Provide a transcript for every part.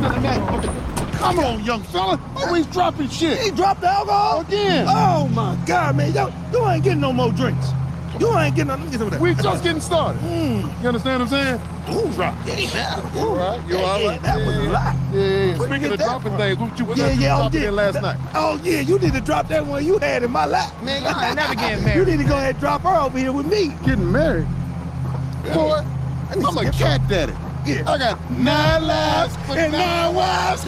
Come on, young fella. Always dropping shit. He dropped the alcohol? Again. Oh, my God, man. You ain't getting no more drinks. You ain't getting no... Let me get some of that. We just getting started. You understand what I'm saying? Ooh, drop. Yeah, all right. You all right? That was a lot. Yeah. Speaking of dropping things, what you dropping in last night? Oh, yeah, you need to drop that one you had in my lap. Man, y'all ain't never getting married. You need to go ahead and drop her over here with me. Getting married? Boy, I'm a cat daddy. Yeah. I got 9 lives and 9 wives.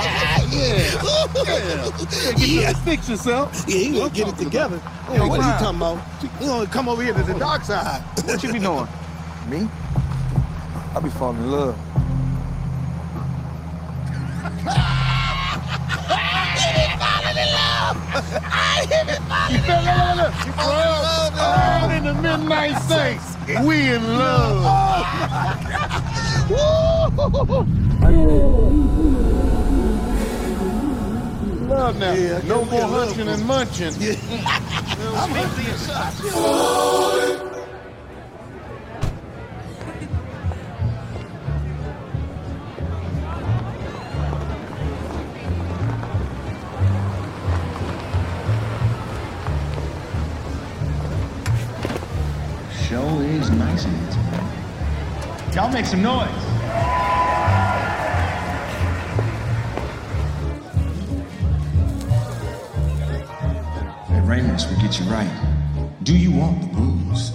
Yeah. Fix yourself. Yeah, he gonna get it together. Yo, what are you talking about? He gonna come over here to the dark side. What you be doing? Me? I be falling in love. You fell in the midnight saints. We in love. Love now. Yeah, no more hunching and munching. Yeah. I'm hungry and shot. Show is nice in it. Y'all make some noise. That Raymond's will get you right. Do you want the booze?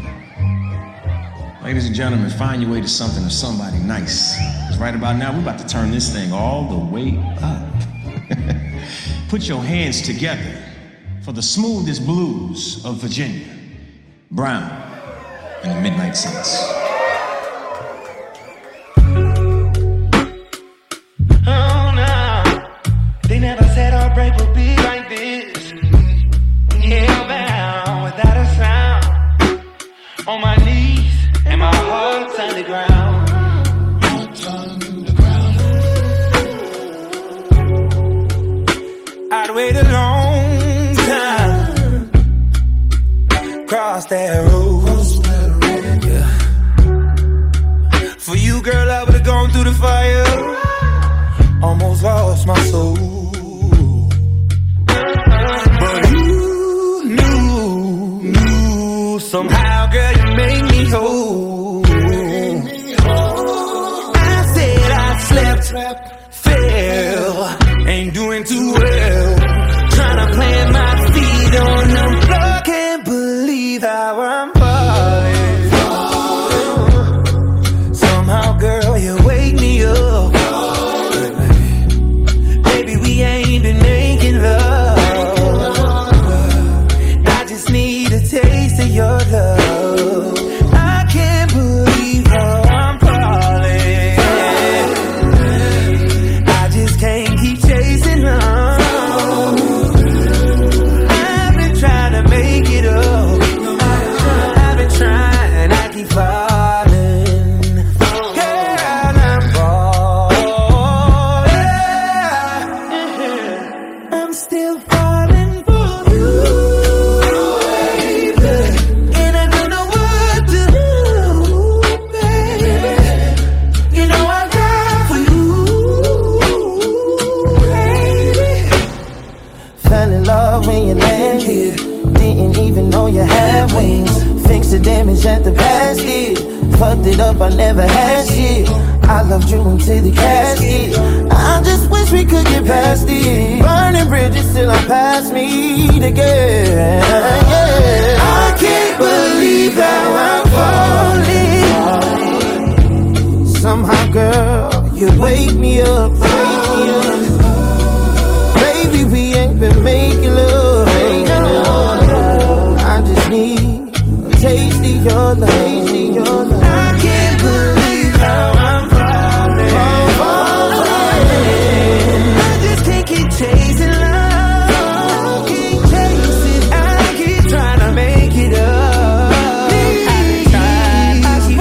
Ladies and gentlemen, find your way to something or somebody nice. Because right about now, we're about to turn this thing all the way up. Put your hands together for the smoothest blues of Virginia. Brown and the Midnight Saints. Oh no, they never said our break would be like this. Hellbound without a sound, on my knees and my heart's underground. I'd wait a long time, cross that road. For you, girl, I would've gone through the fire, almost lost my soul. But you knew somehow, girl, you made me whole. I said I slept, fell, ain't doing too well. Trying to plant my feet on the floor, can't believe how I'm falling. Girl, you wake me up. Baby, we ain't been making love. I just need a taste of your love. I can't believe how I'm falling. I just can't keep chasing on. I've been trying to make it up. I've been trying, I keep falling. Damage at the past did. Fucked it up, I never had shit. I loved you until the casket. I just wish we could get past it. Burning bridges till I'm past me again. Yeah. I can't believe how I'm falling. Somehow, girl, you wake me up. Baby, we ain't been making love. I just need taste of your love. I can't believe how I'm falling. I just can't keep chasing love. Keep chasing, I keep trying to make it up. I've been trying, I keep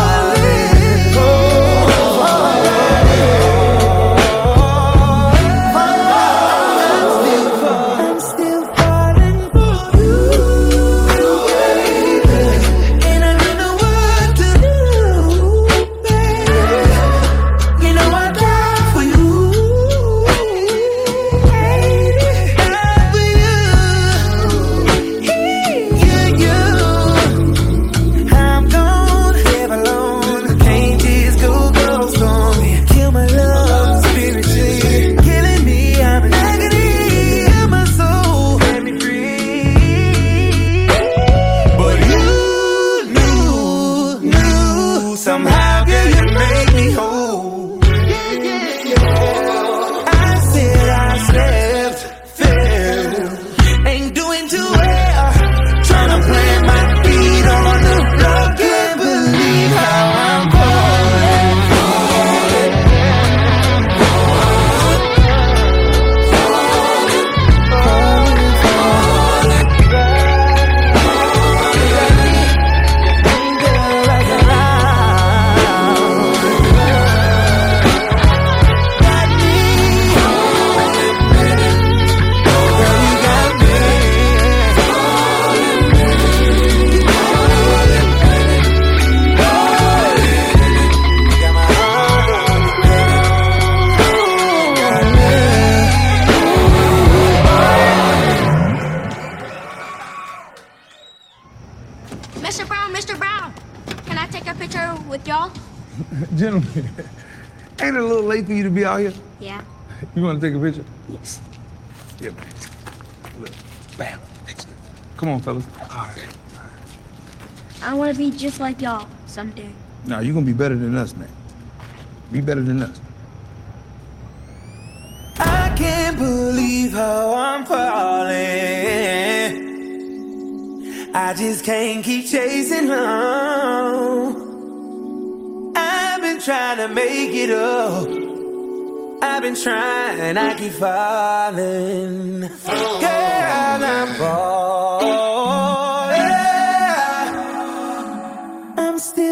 falling. I'm still falling for you. And I don't know what to do. Somehow, girl, you make me whole. I said I slept, fell, ain't doing too well. Tryna plant my feet on the floor. Can't believe how I'm falling. Mr. Brown, can I take a picture with y'all? Gentlemen, ain't it a little late for you to be out here? Yeah. You want to take a picture? Yes. Yeah, man. Look, bam. Excellent. Come on, fellas. All right. I want to be just like y'all someday. Now, you're going to be better than us, man. Be better than us. I can't believe how I'm falling. I just can't keep chasing home. I've been trying to make it up. I've been trying, I keep falling. Girl, I'm falling. I'm still